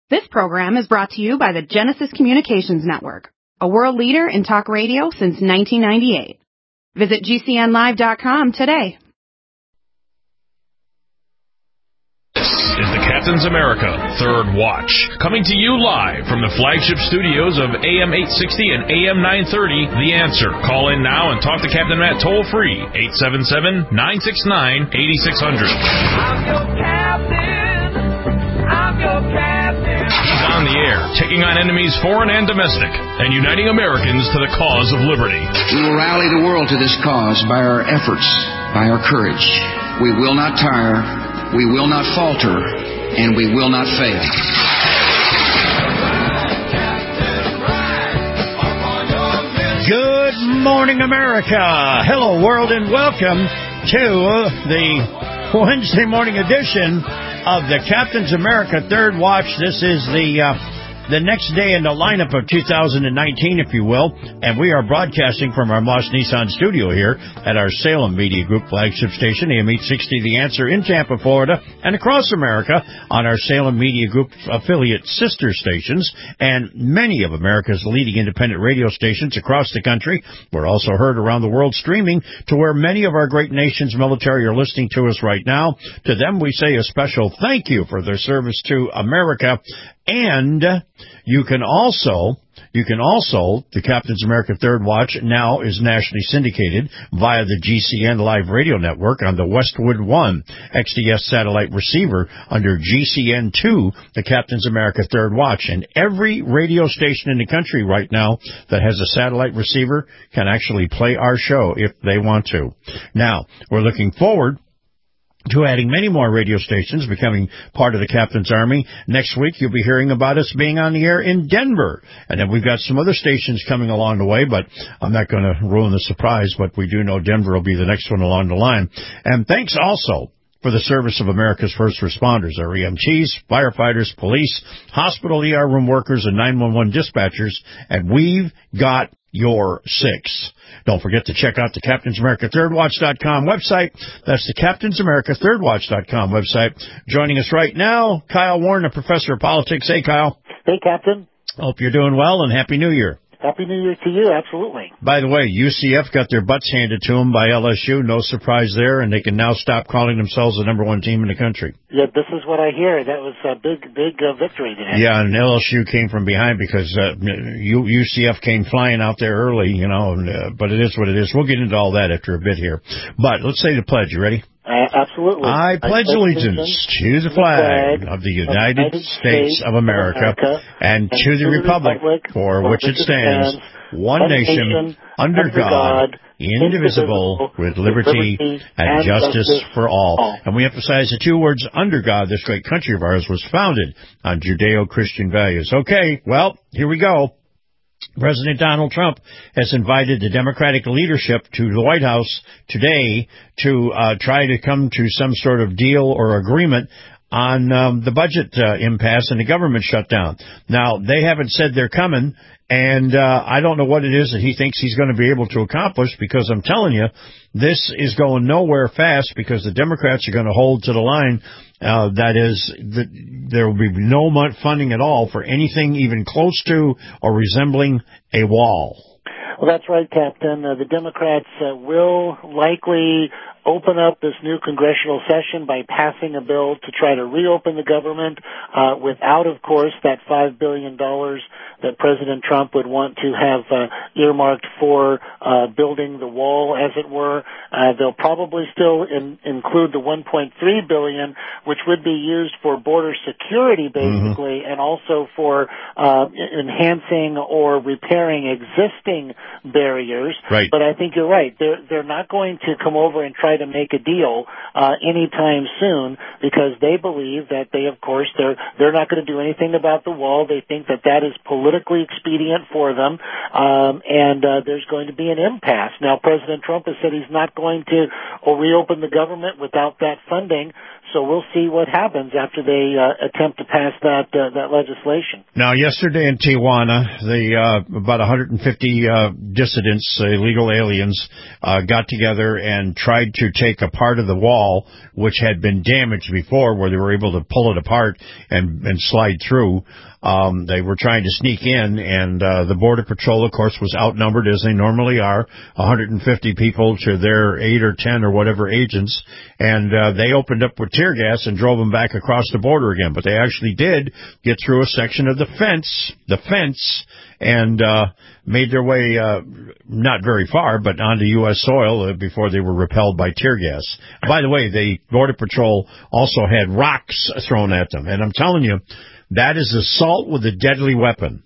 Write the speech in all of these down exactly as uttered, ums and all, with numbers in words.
This program is brought to you by the Genesis Communications Network, a world leader in talk radio since nineteen ninety-eight. Visit G C N live dot com today. This is the Captain's America Third Watch, coming to you live from the flagship studios of A M eight sixty and A M nine thirty, The Answer. Call in now and talk to Captain Matt toll-free, eight seven seven, nine six nine, eight six zero zero. I'm your captain. I'm your captain. He's on the air, taking on enemies foreign and domestic, and uniting Americans to the cause of liberty. We will rally the world to this cause by our efforts, by our courage. We will not tire, we will not falter, and we will not fail. Good morning, America. Hello, world, and welcome to the Wednesday morning edition of the Captain's America Third Watch. This is the uh, the next day in the lineup of two thousand nineteen, if you will, and we are broadcasting from our Moss Nissan studio here at our Salem Media Group flagship station, A M eight sixty The Answer in Tampa, Florida, and across America on our Salem Media Group affiliate sister stations, and many of America's leading independent radio stations across the country. We're also heard around the world streaming to where many of our great nation's military are listening to us right now. To them, we say a special thank you for their service to America. And you can also, you can also, the Captain's America Third Watch now is nationally syndicated via the G C N Live Radio Network on the Westwood One X D S satellite receiver under G C N two, the Captain's America Third Watch. And every radio station in the country right now that has a satellite receiver can actually play our show if they want to. Now, we're looking forward to adding many more radio stations, becoming part of the Captain's Army. Next week, you'll be hearing about us being on the air in Denver. And then we've got some other stations coming along the way, but I'm not going to ruin the surprise, but we do know Denver will be the next one along the line. And thanks also for the service of America's first responders, our E M Ts, firefighters, police, hospital E R room workers, and nine one one dispatchers. And we've got your six. Don't forget to check out the Captain's America Third Watch dot com website. That's the Captain's America Third Watch dot com website. Joining us right now, Kyle Warren, a professor of politics. Hey, Kyle. Hey, Captain. Hope you're doing well, and Happy New Year. Happy New Year to you, absolutely. By the way, U C F got their butts handed to them by L S U. No surprise there, and they can now stop calling themselves the number one team in the country. Yeah, this is what I hear. That was a big, big uh, victory today. Yeah, and L S U came from behind because uh, U C F came flying out there early, you know, and, uh, but it is what it is. We'll get into all that after a bit here. But let's say the pledge. You ready? Uh, absolutely. I pledge allegiance to the flag of the United States of America and to the republic for which it stands, one nation, under God, indivisible, with liberty and justice for all. And we emphasize the two words, under God. This great country of ours was founded on Judeo-Christian values. Okay, well, here we go. President Donald Trump has invited the Democratic leadership to the White House today to uh, try to come to some sort of deal or agreement on um, the budget uh, impasse and the government shutdown. Now, they haven't said they're coming, and uh, I don't know what it is that he thinks he's going to be able to accomplish, because I'm telling you, this is going nowhere fast, because the Democrats are going to hold to the line. Uh, that is, that there will be no funding at all for anything even close to or resembling a wall. Well, that's right, Captain. Uh, the Democrats uh, will likely open up this new congressional session by passing a bill to try to reopen the government uh, without, of course, that five billion dollars that President Trump would want to have uh, earmarked for uh, building the wall, as it were. Uh, they'll probably still in, include the one point three billion dollars, which would be used for border security, basically, mm-hmm. and also for uh, enhancing or repairing existing barriers. Right. But I think you're right. They're, they're not going to come over and try to make a deal uh, anytime soon, because they believe that they, of course, they're they're not going to do anything about the wall. They think that that is politically expedient for them, um, and uh, there's going to be an impasse. Now, President Trump has said he's not going to reopen the government without that funding. So we'll see what happens after they uh, attempt to pass that uh, that legislation. Now, yesterday in Tijuana, the uh, about one hundred fifty uh, dissidents, uh, illegal aliens, uh, got together and tried to take a part of the wall which had been damaged before, where they were able to pull it apart and, and slide through. Um, they were trying to sneak in, and uh, the Border Patrol, of course, was outnumbered, as they normally are, one hundred fifty people to their eight or ten or whatever agents, and uh, they opened up with tear gas and drove them back across the border again. But they actually did get through a section of the fence, the fence, and uh, made their way uh, not very far, but onto U S soil uh, before they were repelled by tear gas. By the way, the Border Patrol also had rocks thrown at them, and I'm telling you, that is assault with a deadly weapon.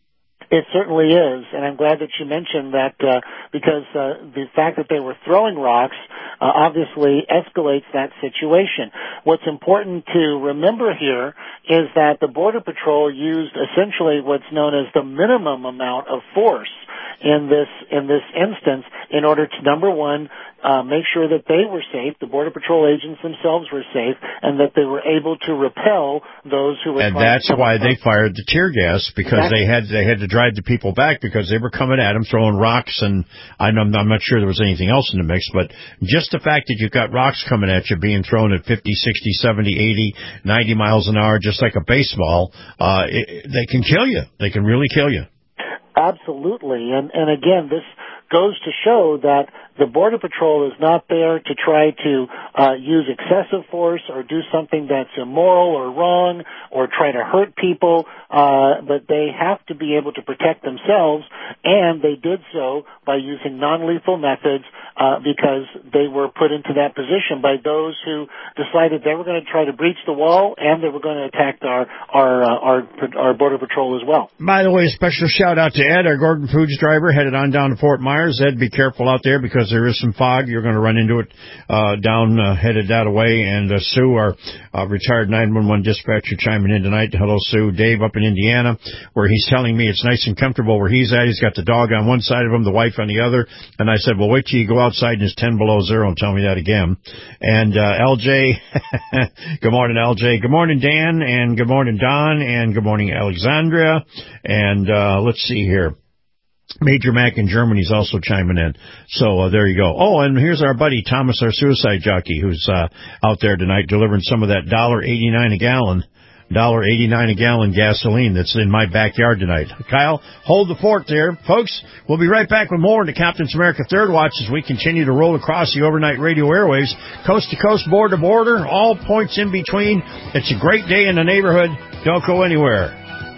It certainly is, and I'm glad that you mentioned that uh, because uh, the fact that they were throwing rocks uh, obviously escalates that situation. What's important to remember here is that the Border Patrol used essentially what's known as the minimum amount of force in this in this instance in order to, number one, uh, make sure that they were safe, the Border Patrol agents themselves were safe, and that they were able to repel those who were and trying that's to why they fired the tear gas, because exactly. they had they had to drive the people back because they were coming at them, throwing rocks, and I'm, I'm not sure there was anything else in the mix, but just the fact that you've got rocks coming at you being thrown at fifty, sixty, seventy, eighty, ninety miles an hour, just like a baseball, uh, it, they can kill you. They can really kill you. Absolutely. And, and again, this goes to show that the Border Patrol is not there to try to uh, use excessive force or do something that's immoral or wrong or try to hurt people, uh, but they have to be able to protect themselves, and they did so by using non-lethal methods uh, because they were put into that position by those who decided they were going to try to breach the wall and they were going to attack our our, uh, our our Border Patrol as well. By the way, a special shout out to Ed, our Gordon Foods driver, headed on down to Fort Myers. Ed, be careful out there because there is some fog. You're going to run into it uh, down, uh, headed that way. And uh, Sue, our uh, retired nine one one dispatcher, chiming in tonight. Hello, Sue. Dave up in Indiana, where he's telling me it's nice and comfortable where he's at. He's got the dog on one side of him, the wife on the other. And I said, well, wait till you go outside and it's ten below zero and tell me that again. And uh, L J, good morning, L J. Good morning, Dan. And good morning, Don. And good morning, Alexandria. And uh, let's see here. Major Mac in Germany is also chiming in. So uh, there you go. Oh, and here's our buddy Thomas, our suicide jockey, who's uh, out there tonight delivering some of that one dollar eighty-nine a gallon, one dollar eighty-nine a gallon gasoline that's in my backyard tonight. Kyle, hold the fort there. Folks, we'll be right back with more in the Captain's America Third Watch as we continue to roll across the overnight radio airwaves, coast to coast, border to border, all points in between. It's a great day in the neighborhood. Don't go anywhere.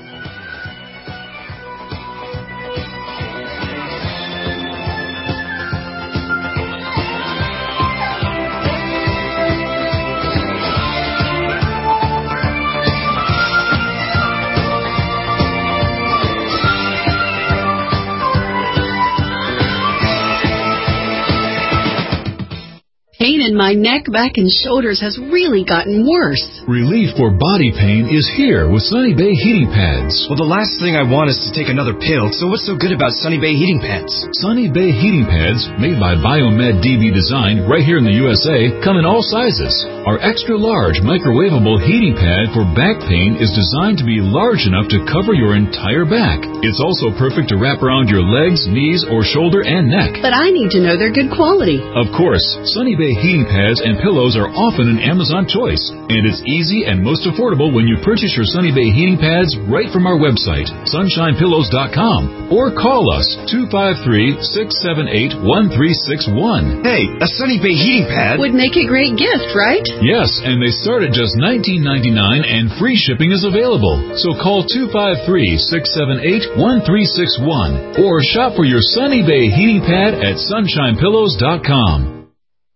Pain in my neck, back, and shoulders has really gotten worse. Relief for body pain is here with Sunny Bay Heating Pads. Well, the last thing I want is to take another pill, so what's so good about Sunny Bay Heating Pads? Sunny Bay Heating Pads, made by Biomed D B Design right here in the U S A, come in all sizes. Our extra-large microwavable heating pad for back pain is designed to be large enough to cover your entire back. It's also perfect to wrap around your legs, knees, or shoulder and neck. But I need to know they're good quality. Of course, Sunny Bay heating pads and pillows are often an Amazon choice, and it's easy and most affordable when you purchase your Sunny Bay heating pads right from our website, sunshine pillows dot com, or call us two five three, six seven eight, one three six one. Hey, a Sunny Bay heating pad would make a great gift, right? Yes, and they start at just nineteen ninety-nine and free shipping is available. So call two five three, six seven eight, one three six one or shop for your Sunny Bay heating pad at sunshine pillows dot com.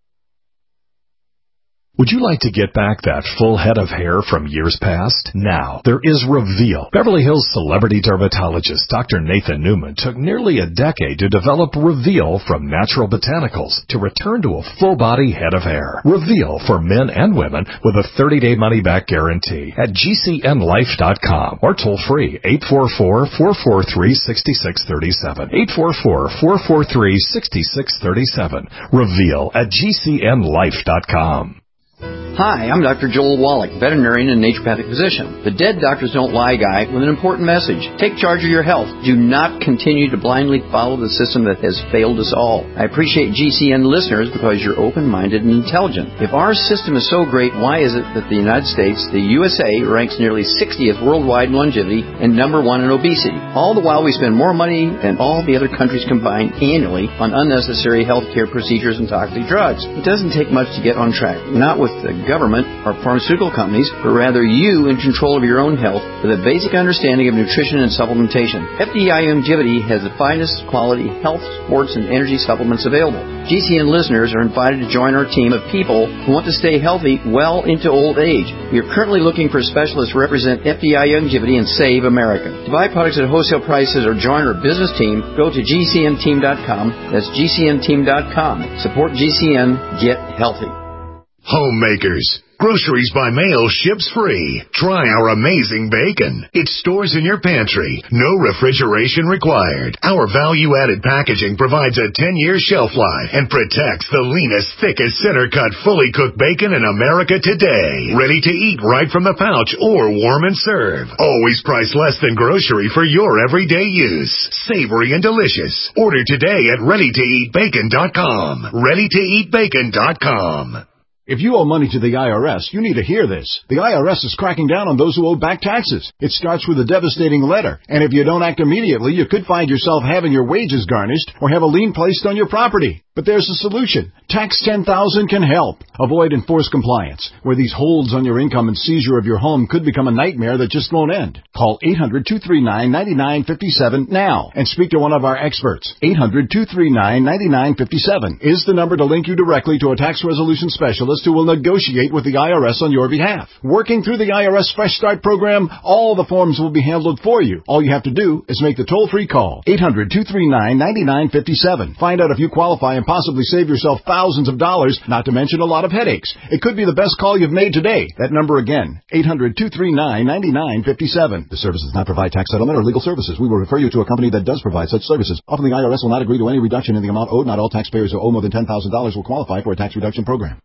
Would you like to get back that full head of hair from years past? Now, there is Reveal. Beverly Hills celebrity dermatologist Doctor Nathan Newman took nearly a decade to develop Reveal from natural botanicals to return to a full-body head of hair. Reveal for men and women with a thirty-day money-back guarantee at G C N life dot com or toll-free eight four four, four four three, six six three seven. eight four four, four four three, six six three seven. Reveal at G C N life dot com. Hi, I'm Doctor Joel Wallach, veterinarian and naturopathic physician. The Dead Doctors Don't Lie guy with an important message. Take charge of your health. Do not continue to blindly follow the system that has failed us all. I appreciate G C N listeners because you're open-minded and intelligent. If our system is so great, why is it that the United States, the U S A, ranks nearly sixtieth worldwide in longevity and number one in obesity? All the while we spend more money than all the other countries combined annually on unnecessary healthcare procedures and toxic drugs. It doesn't take much to get on track. Not with the government or pharmaceutical companies, but rather you in control of your own health with a basic understanding of nutrition and supplementation. F D I Longevity has the finest quality health, sports, and energy supplements available. G C N listeners are invited to join our team of people who want to stay healthy well into old age. We are currently looking for specialists to represent F D I Longevity and Save America. To buy products at wholesale prices or join our business team, go to G C N team dot com. That's G C N team dot com. Support G C N. Get healthy. Homemakers. Groceries by mail ships free. Try our amazing bacon. It stores in your pantry. No refrigeration required. Our value-added packaging provides a ten-year shelf life and protects the leanest, thickest, center-cut, fully cooked bacon in America today. Ready to eat right from the pouch or warm and serve. Always priced less than grocery for your everyday use. Savory and delicious. Order today at ready to eat bacon dot com. ready to eat bacon dot com. If you owe money to the I R S, you need to hear this. The I R S is cracking down on those who owe back taxes. It starts with a devastating letter, and if you don't act immediately, you could find yourself having your wages garnished or have a lien placed on your property. But there's a solution. Tax ten thousand can help. Avoid enforced compliance, where these holds on your income and seizure of your home could become a nightmare that just won't end. Call eight hundred, two three nine, nine nine five seven now and speak to one of our experts. eight hundred, two three nine, nine nine five seven is the number to link you directly to a tax resolution specialist who will negotiate with the I R S on your behalf. Working through the I R S Fresh Start program, all the forms will be handled for you. All you have to do is make the toll-free call. eight hundred, two three nine, nine nine five seven. Find out if you qualify and possibly save yourself thousands of dollars, not to mention a lot of headaches. It could be the best call you've made today. That number again, eight hundred, two three nine, nine nine five seven. The service does not provide tax settlement or legal services. We will refer you to a company that does provide such services. Often the I R S will not agree to any reduction in the amount owed. Not all taxpayers who owe more than ten thousand dollars will qualify for a tax reduction program.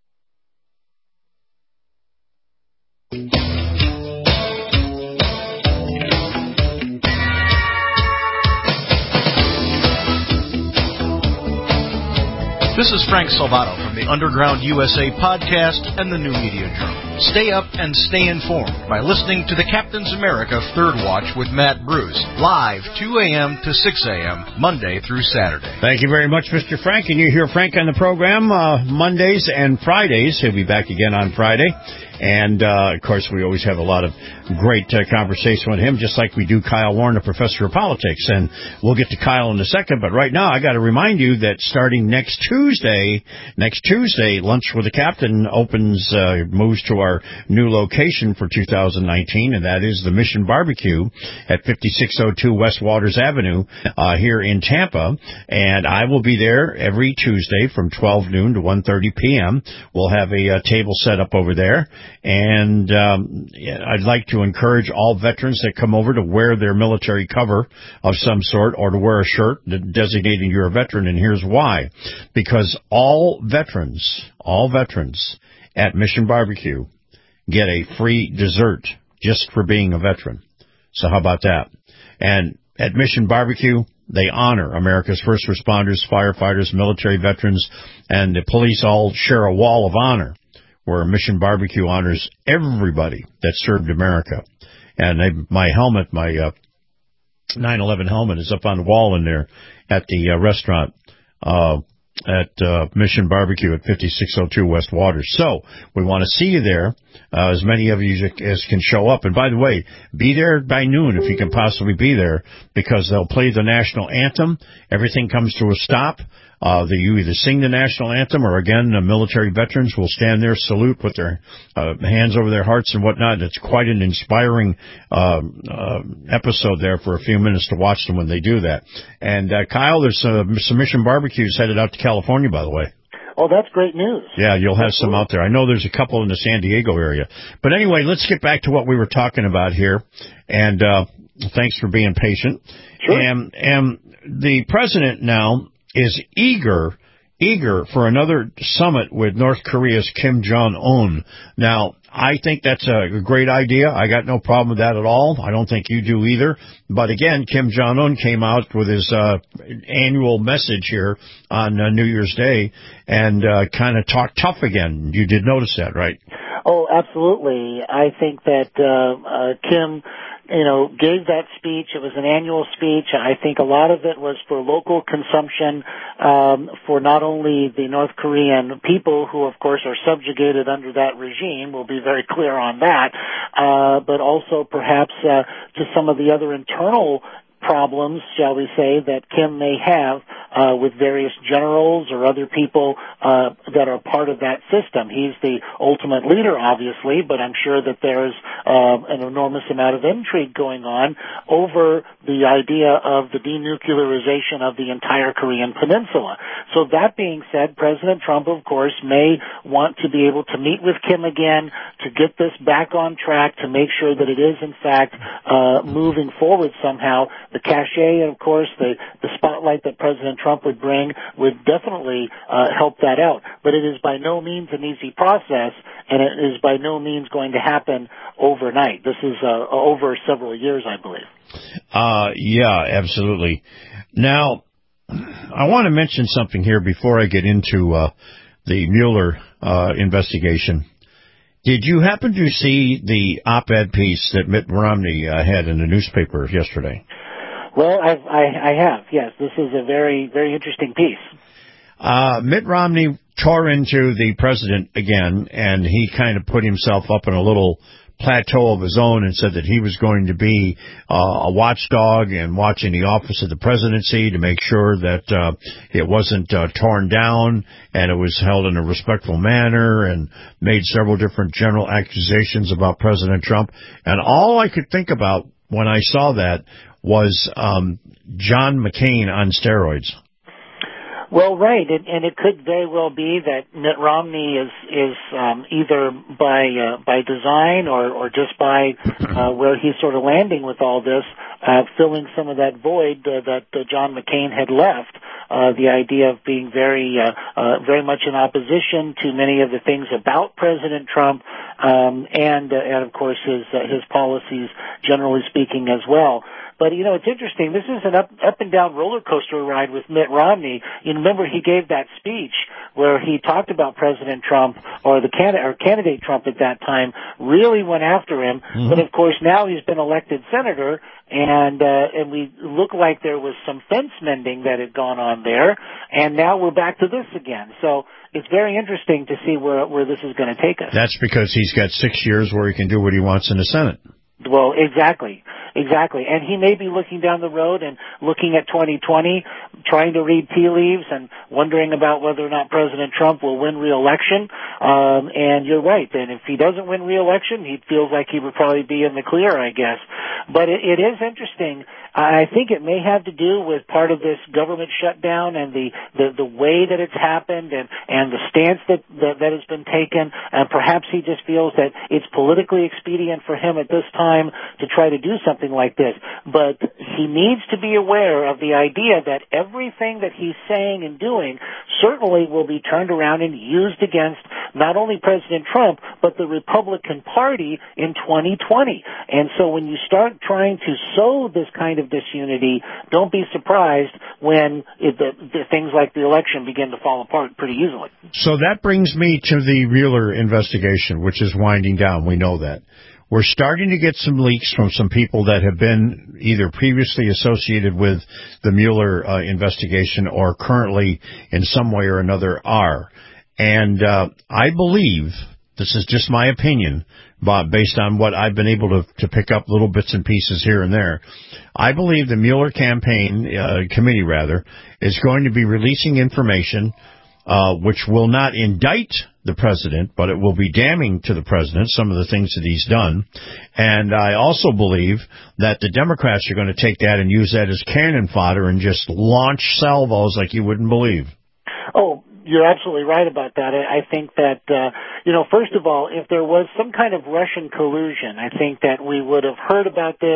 This is Frank Salvato from the Underground U S A podcast and the New Media Journal. Stay up and stay informed by listening to the Captain's America Third Watch with Matt Bruce, live two a.m. to six a.m. Monday through Saturday. Thank you very much, Mister Frank. And you hear Frank on the program uh, Mondays and Fridays. He'll be back again on Friday. And, uh, of course, we always have a lot of great uh, conversation with him, just like we do Kyle Warren, the professor of politics. And we'll get to Kyle in a second. But right now, I got to remind you that starting next Tuesday, next Tuesday, Lunch with the Captain opens, uh, moves to our new location for two thousand nineteen, and that is the Mission Barbecue at fifty-six oh two West Waters Avenue uh, here in Tampa. And I will be there every Tuesday from twelve noon to one thirty p.m. We'll have a uh, table set up over there. And um, I'd like to encourage all veterans that come over to wear their military cover of some sort or to wear a shirt designating you're a veteran. And here's why. Because all veterans, all veterans at Mission Barbecue get a free dessert just for being a veteran. So how about that? And at Mission Barbecue, they honor America's first responders, firefighters, military veterans, and the police all share a wall of honor, where Mission Barbecue honors everybody that served America. And they, my helmet, my uh, nine eleven helmet is up on the wall in there at the uh, restaurant uh, at uh, Mission Barbecue at fifty-six oh two West Waters. So we want to see you there, uh, as many of you as can show up. And by the way, be there by noon if you can possibly be there, because they'll play the national anthem. Everything comes to a stop. Uh, the, you either sing the national anthem or, again, the military veterans will stand there, salute, put their uh, hands over their hearts and whatnot. It's quite an inspiring uh, uh, episode there for a few minutes to watch them when they do that. And, uh, Kyle, there's uh, some Mission Barbecues headed out to California, by the way. Oh, that's great news. Yeah, you'll have some out there. I know there's a couple in the San Diego area. But anyway, let's get back to what we were talking about here. And uh, thanks for being patient. Sure. And, and the president now is eager eager for another summit with North Korea's Kim Jong-un. Now, I think that's a great idea. I got no problem with that at all. I don't think you do either. But again, Kim Jong-un came out with his uh, annual message here on uh, New Year's Day and uh, kind of talked tough again. You did notice that, right? Oh, absolutely. I think that uh, uh, Kim, you know, gave that speech. It was an annual speech. I think a lot of it was for local consumption, um, for not only the North Korean people, who of course are subjugated under that regime, we'll be very clear on that, uh, but also perhaps uh, to some of the other internal problems, shall we say, that Kim may have uh, with various generals or other people uh, that are part of that system. He's the ultimate leader, obviously, but I'm sure that there's uh, an enormous amount of intrigue going on over the idea of the denuclearization of the entire Korean peninsula. So that being said, President Trump, of course, may want to be able to meet with Kim again to get this back on track, to make sure that it is, in fact, uh, moving forward somehow. The cachet, of course, the, the spotlight that President Trump would bring would definitely uh, help that out. But it is by no means an easy process, and it is by no means going to happen overnight. This is uh, over several years, I believe. Uh, yeah, absolutely. Now, I want to mention something here before I get into uh, the Mueller uh, investigation. Did you happen to see the op-ed piece that Mitt Romney uh, had in the newspaper yesterday? Well, I've, I, I have, yes. This is a very, very interesting piece. Uh, Mitt Romney tore into the president again, and he kind of put himself up in a little plateau of his own and said that he was going to be uh, a watchdog and watching the office of the presidency to make sure that uh, it wasn't uh, torn down and it was held in a respectful manner, and made several different general accusations about President Trump. And all I could think about when I saw that was um, John McCain on steroids. Well, right, and, and it could very well be that Mitt Romney is is um, either by uh, by design or, or just by uh, where he's sort of landing with all this, uh, filling some of that void uh, that uh, John McCain had left. Uh, the idea of being very uh, uh, very much in opposition to many of the things about President Trump, um, and uh, and of course his uh, his policies, generally speaking, as well. But, you know, it's interesting. This is an up, up and down roller coaster ride with Mitt Romney. You remember he gave that speech where he talked about President Trump, or the can- or candidate Trump at that time, really went after him. Mm-hmm. But, of course, now he's been elected senator, and uh, and we look like there was some fence mending that had gone on there, and now we're back to this again. So it's very interesting to see where where this is going to take us. That's because he's got six years where he can do what he wants in the Senate. Well, exactly. Exactly. And he may be looking down the road and looking at twenty twenty, trying to read tea leaves and wondering about whether or not President Trump will win re-election. Um, and you're right. And if he doesn't win re-election, he feels like he would probably be in the clear, I guess. But it, it is interesting. I think it may have to do with part of this government shutdown and the, the, the way that it's happened, and, and the stance that, that, that has been taken. And perhaps he just feels that it's politically expedient for him at this time to try to do something like this. But he needs to be aware of the idea that everything that he's saying and doing certainly will be turned around and used against not only President Trump, but the Republican Party in twenty twenty. And so when you start trying to sow this kind of disunity, don't be surprised when it, the, the things like the election begin to fall apart pretty easily. So that brings me to the Mueller investigation, which is winding down. We know that. We're starting to get some leaks from some people that have been either previously associated with the Mueller uh, investigation or currently in some way or another are. And uh, I believe, this is just my opinion, but based on what I've been able to, to pick up little bits and pieces here and there, I believe the Mueller campaign, uh, committee rather, is going to be releasing information uh, which will not indict the president, but it will be damning to the president, some of the things that he's done. And I also believe that the Democrats are going to take that and use that as cannon fodder and just launch salvos like you wouldn't believe. Oh, you're absolutely right about that. I think that, uh, you know, first of all, if there was some kind of Russian collusion, I think that we would have heard about this.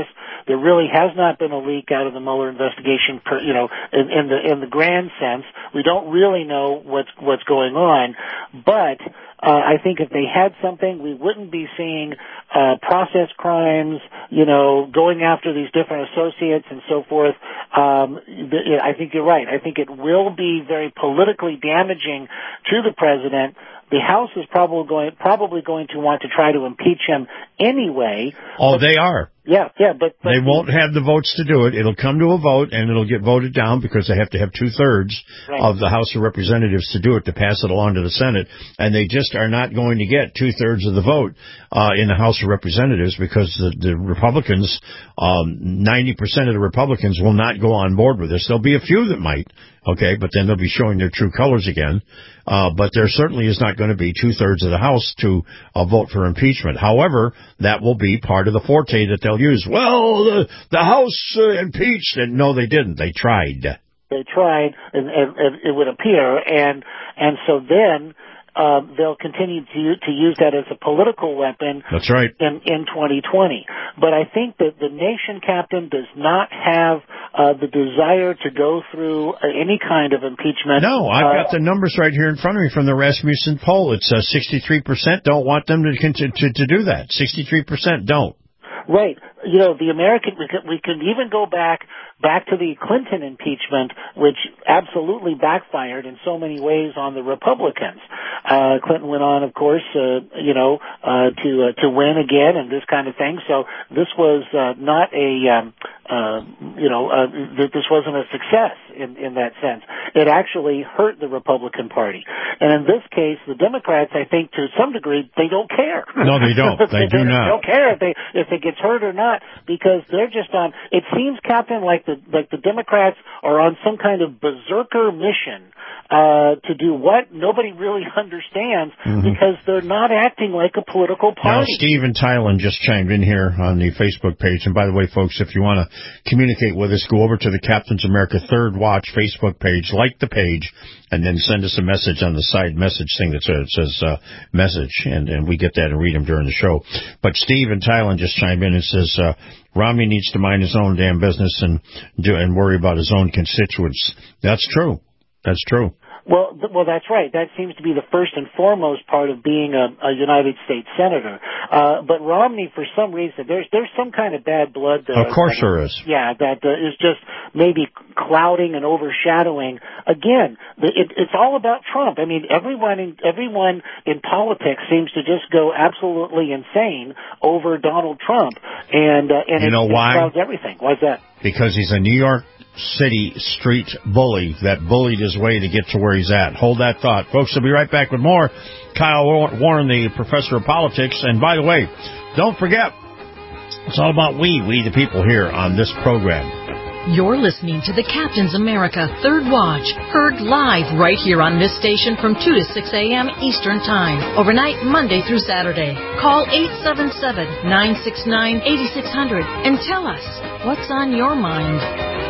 There really has not been a leak out of the Mueller investigation, per, you know, in, in the in the grand sense. We don't really know what's what's going on, but uh, I think if they had something, we wouldn't be seeing uh, process crimes, you know, going after these different associates and so forth. Um, th- I think you're right. I think it will be very politically damaging to the president. The House is probably going probably going to want to try to impeach him anyway. Oh, but, they are. Yeah, yeah, but, but they won't have the votes to do it. It'll come to a vote, and it'll get voted down because they have to have two-thirds right. of the House of Representatives to do it, to pass it along to the Senate. And they just are not going to get two-thirds of the vote uh, in the House of Representatives because the, the Republicans, um, ninety percent of the Republicans will not go on board with this. There'll be a few that might, okay, but then they'll be showing their true colors again. Uh, but there certainly is not going to be two-thirds of the House to uh, vote for impeachment. However, that will be part of the forte that they'll use. Well, the, the House uh, impeached, and no, they didn't. They tried. They tried, and, and, and it would appear, and and so then um, they'll continue to to use that as a political weapon. That's right. In in twenty twenty, but I think that the nation, Captain, does not have uh, the desire to go through uh, any kind of impeachment. No, I've uh, got the numbers right here in front of me from the Rasmussen poll. It's uh, sixty-three percent don't want them to, to to do that. sixty-three percent don't. Right. You know, the American, we can, we can even go back, back to the Clinton impeachment, which absolutely backfired in so many ways on the Republicans. Uh, Clinton went on, of course, uh, you know, uh, to, uh, to win again and this kind of thing. So this was, uh, not a, um, uh, you know, uh, th- this wasn't a success in, in that sense. It actually hurt the Republican Party. And in this case, the Democrats, I think, to some degree, they don't care. No, they don't. They, they do not. They don't care if they, if it gets hurt or not, because they're just on, it seems, Captain, like the, like the Democrats are on some kind of berserker mission, uh, to do what? Nobody really understands, mm-hmm. because they're not acting like a political party. Now, Steve in Thailand just chimed in here on the Facebook page. And by the way, folks, if you want to communicate with us, go over to the Captain's America Third Watch Facebook page, like the page, and then send us a message on the side message thing that says, says uh, message, and, and we get that and read them during the show. But Steve in Thailand just chimed in and says, uh, Romney needs to mind his own damn business and do and worry about his own constituents. That's true. That's true. Well, th- well, that's right. That seems to be the first and foremost part of being a, a United States senator. Uh, but Romney, for some reason, there's there's some kind of bad blood there. Of course that, there is. Yeah, that uh, is just maybe clouding and overshadowing. Again, the, it, it's all about Trump. I mean, everyone in everyone in politics seems to just go absolutely insane over Donald Trump, and uh, and you it, know it why? clouds everything. Why's that? Because he's a New York City street bully that bullied his way to get to where he's at. Hold that thought. Folks, we'll be right back with more. Kyle Warren, the professor of politics. And by the way, don't forget, it's all about we, we the people here on this program. You're listening to the Captain's America Third Watch, heard live right here on this station from two to six a.m. Eastern Time, overnight Monday through Saturday. Call eight seven seven, nine six nine, eight six zero zero and tell us what's on your mind.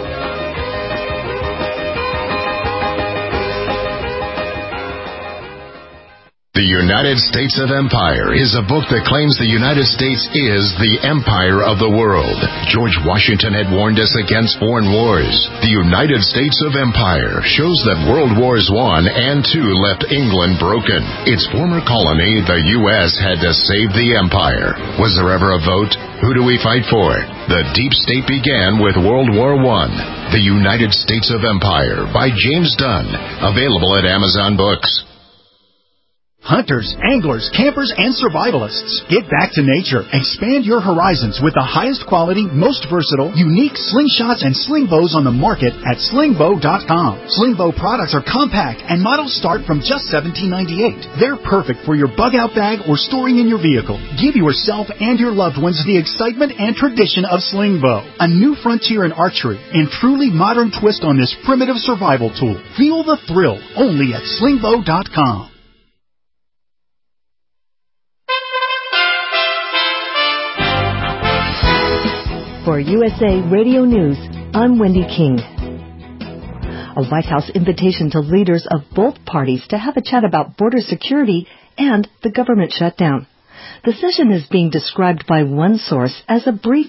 The United States of Empire is a book that claims the United States is the empire of the world. George Washington had warned us against foreign wars. The United States of Empire shows that World Wars One and Two left England broken. Its former colony, the U S, had to save the empire. Was there ever a vote? Who do we fight for? The deep state began with World War One. The United States of Empire by James Dunn. Available at Amazon Books. Hunters, anglers, campers, and survivalists. Get back to nature. Expand your horizons with the highest quality, most versatile, unique slingshots and sling bows on the market at sling bow dot com. Sling bow products are compact and models start from just seventeen ninety-eight. They're perfect for your bug-out bag or storing in your vehicle. Give yourself and your loved ones the excitement and tradition of sling bow. A new frontier in archery and truly modern twist on this primitive survival tool. Feel the thrill only at sling bow dot com. For U S A Radio News, I'm Wendy King. A White House invitation to leaders of both parties to have a chat about border security and the government shutdown. The session is being described by one source as a briefing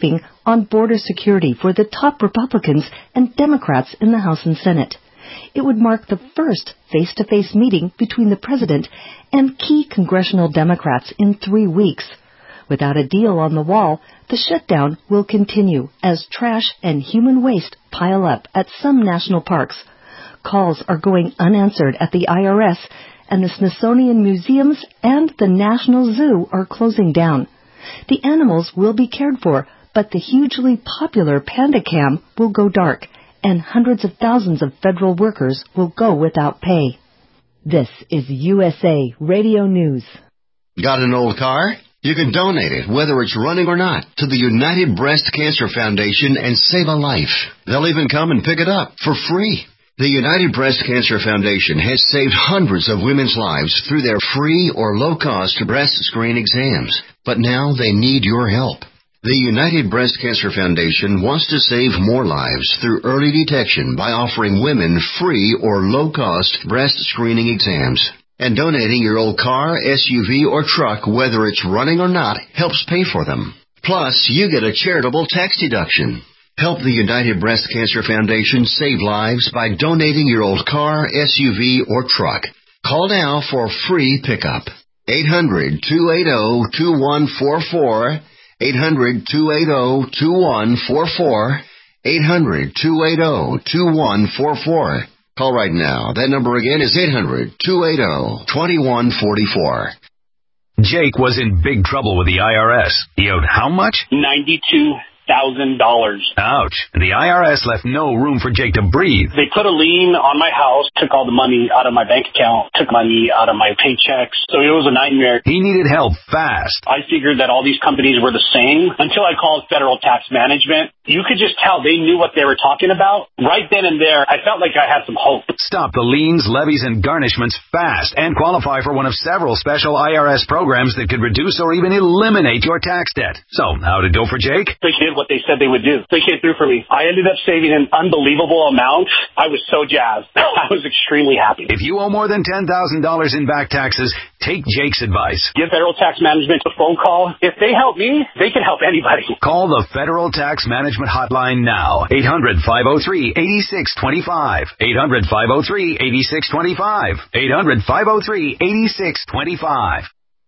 on border security for the top Republicans and Democrats in the House and Senate. It would mark the first face-to-face meeting between the president and key congressional Democrats in three weeks. Without a deal on the wall, the shutdown will continue as trash and human waste pile up at some national parks. Calls are going unanswered at the I R S, and the Smithsonian Museums and the National Zoo are closing down. The animals will be cared for, but the hugely popular Panda Cam will go dark, and hundreds of thousands of federal workers will go without pay. This is U S A Radio News. Got an old car? You can donate it, whether it's running or not, to the United Breast Cancer Foundation and save a life. They'll even come and pick it up for free. The United Breast Cancer Foundation has saved hundreds of women's lives through their free or low-cost breast screen exams, but now they need your help. The United Breast Cancer Foundation wants to save more lives through early detection by offering women free or low-cost breast screening exams. And donating your old car, S U V, or truck, whether it's running or not, helps pay for them. Plus, you get a charitable tax deduction. Help the United Breast Cancer Foundation save lives by donating your old car, S U V, or truck. Call now for free pickup. eight hundred, two eight zero, two one four four. eight hundred, two eight zero, two one four four. eight hundred, two eight zero, two one four four. Call right now. That number again is eight hundred, two eight zero, two one four four. Jake was in big trouble with the I R S. He owed how much? ninety-two thousand dollars. Ouch. And the I R S left no room for Jake to breathe. They put a lien on my house, took all the money out of my bank account, took money out of my paychecks. So it was a nightmare. He needed help fast. I figured that all these companies were the same until I called Federal Tax Management. You could just tell they knew what they were talking about. Right then and there, I felt like I had some hope. Stop the liens, levies, and garnishments fast and qualify for one of several special I R S programs that could reduce or even eliminate your tax debt. So, how'd it go for Jake? They did what they said they would do. They came through for me. I ended up saving an unbelievable amount. I was so jazzed. I was extremely happy. If you owe more than ten thousand dollars in back taxes, take Jake's advice. Give Federal Tax Management a phone call. If they help me, they can help anybody. Call the Federal Tax Management Hotline now. eight hundred, five oh three, eight six two five. eight hundred, five oh three, eight six two five. eight hundred, five oh three, eight six two five.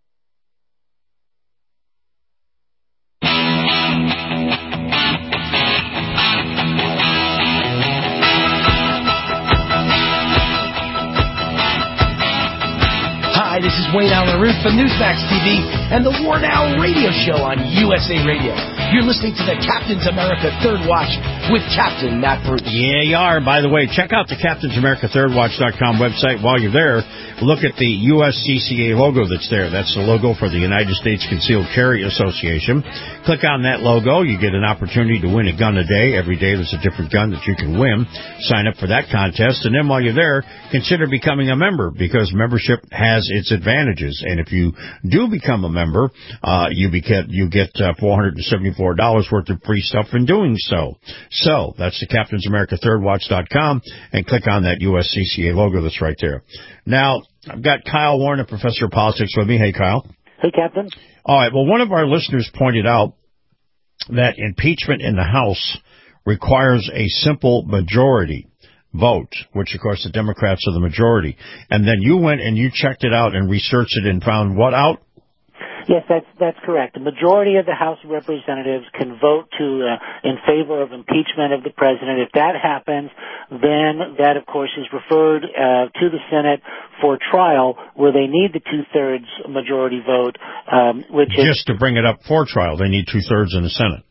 Hi, this is Wayne Allen Root from Newsmax T V and the War Now radio show on U S A Radio. You're listening to the Captain's America Third Watch with Captain Matt Bruce. Yeah, you are. By the way, check out the Captain's America Third Watch dot com website. While you're there, look at the U S C C A logo that's there. That's the logo for the United States Concealed Carry Association. Click on that logo. You get an opportunity to win a gun a day. Every day there's a different gun that you can win. Sign up for that contest. And then while you're there, consider becoming a member, because membership has its advantages. And if you do become a member, uh, you, beca- you get uh, four hundred seventy-four dollars worth of free stuff in doing so. So that's the Captain's America Third Watch dot com, and click on that U S C C A logo that's right there. Now, I've got Kyle Warren, a professor of politics, with me. Hey, Kyle. Hey, Captain. All right. Well, one of our listeners pointed out that impeachment in the House requires a simple majority vote, which, of course, the Democrats are the majority. And then you went and you checked it out and researched it and found what out? Yes, that's that's correct. The majority of the House of Representatives can vote to uh, in favor of impeachment of the president. If that happens, then that, of course, is referred uh, to the Senate for trial, where they need the two-thirds majority vote, um, which Just is... Just to bring it up for trial, they need two-thirds in the Senate.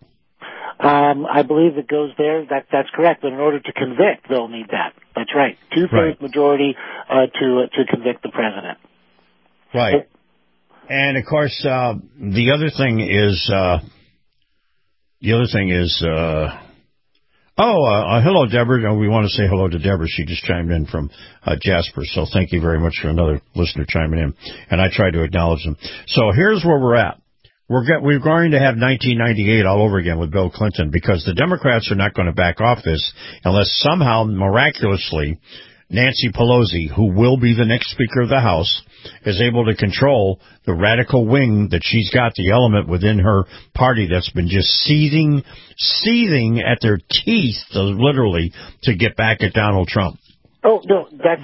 Um, I believe it goes there. That that's correct. But in order to convict, they'll need that. That's right. Two-thirds right. majority uh, to uh, to convict the president. Right. It, and of course, uh, the other thing is uh, the other thing is. Uh, oh, uh, uh, hello, Deborah. We want to say hello to Deborah. She just chimed in from uh, Jasper. So thank you very much for another listener chiming in. And I tried to acknowledge them. So here's where we're at. We're, get, we're going to have nineteen ninety-eight all over again with Bill Clinton, because the Democrats are not going to back off this unless somehow, miraculously, Nancy Pelosi, who will be the next Speaker of the House, is able to control the radical wing that she's got, the element within her party that's been just seething, seething at their teeth, literally, to get back at Donald Trump. Oh, no, that's